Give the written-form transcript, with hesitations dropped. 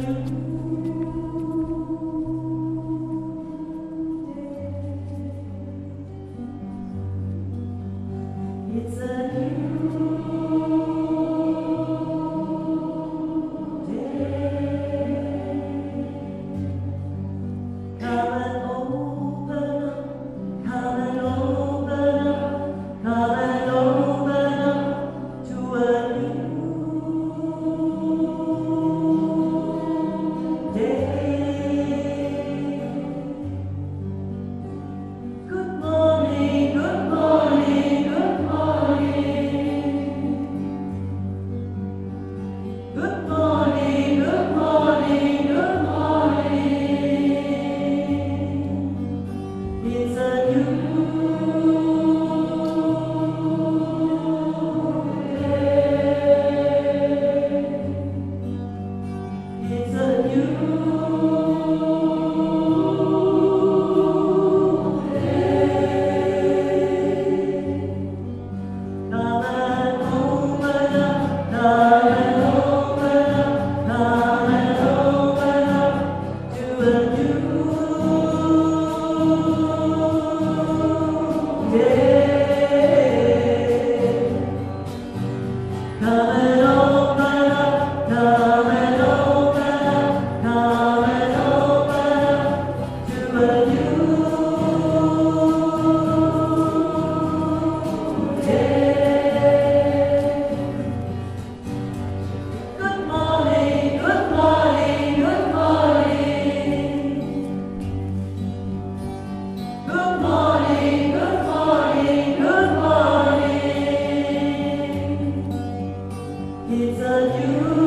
It's a new day. Come and open up, come and open up, come and open up to a new day. Good morning, good morning, good morning. Good morning, good morning, good morning. It's a new day. It's a new It's a new